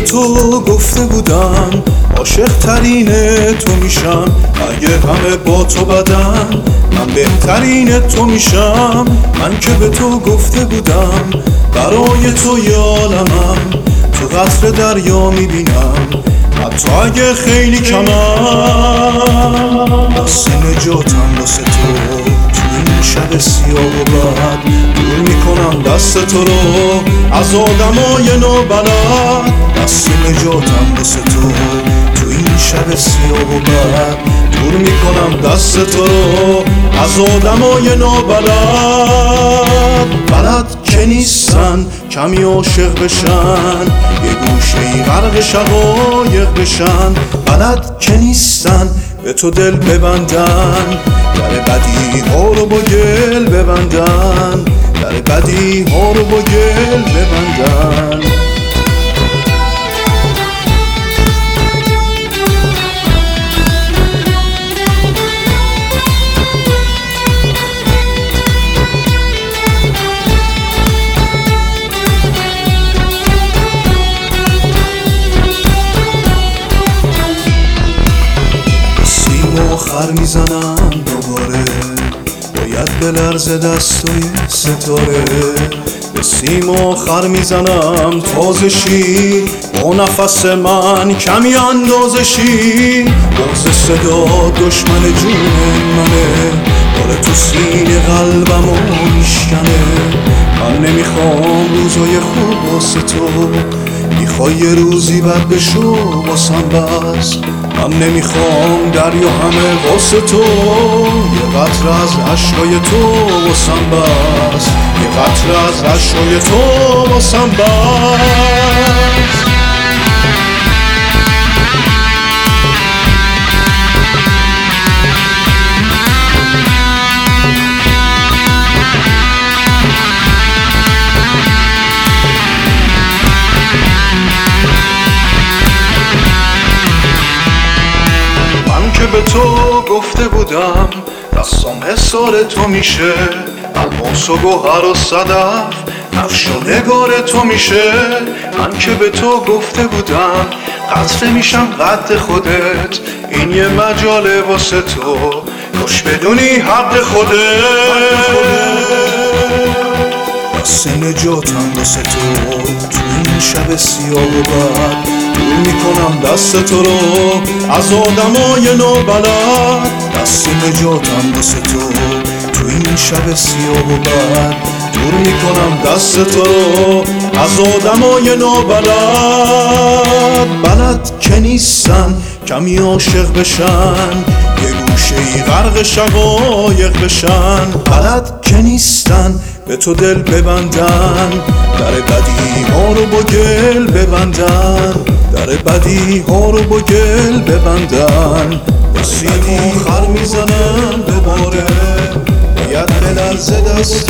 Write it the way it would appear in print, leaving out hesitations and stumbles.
تو گفته بودم عاشق ترین تو میشم، اگه همه با تو بدن من بهترین تو میشم. من که به تو گفته بودم برای تو یالمم، تو قطر دریا میبینم حتی اگه خیلی کمم. دست نجاتم واسه تو تو این شب سیاه و بد، دور میکنم دست تو رو از آدمای نابلد. دست نجاتم واسه تو تو این شب سیاه و بد، دور میکنم دست تو رو از آدمای نابلد. بلد که نیستن کمی عاشق بشن، یه گوشه غرق شقایق بشن. بلد که نیستن به تو دل ببندن، در بدی ها رو با گل ببندن، در بدی ها رو با گل ببندن. آخر میزنم دوباره، باید بلرزه دستای ستاره. به سیم آخر میزنم تازشی، با نفس من کمی اندازشی. بغض صدا دشمن جون منه، داره تو سینه قلبمو میشکنه. من نمیخوام روزای خوب واسه تو، میخوای یه روزی بد بشو واسم بس. من نمیخوام دریا همه واسه تو، یه قطره از عشقای تو واسم بس، یه قطره از عشقای تو واسم بس. که به تو گفته بودم دستام حسار تو میشه، الماس و گوهر و صدف نقش و نگار تو میشه. من که به تو گفته بودم قطره میشم قد خودت، این یه مجاله واسه تو کاش بدونی حق خودت. دست نجاتم واسه تو تو این شب سیاه و بد، دور میکنم دست تو رو از آدمای نابلد. دست نجاتم واسه تو تو این شب سیاه و بد، دور میکنم دست تو رو از آدمای نابلد. بلد که نیستن کمی عاشق بشن، یه گوشه غرق شقایق بشن. بلد که نیستن به تو دل ببندن، در بدی ها رو با گل ببندن، در بدی ها رو با گل ببندن. به سیم آخر میزنم دوباره، باید بلرزه دست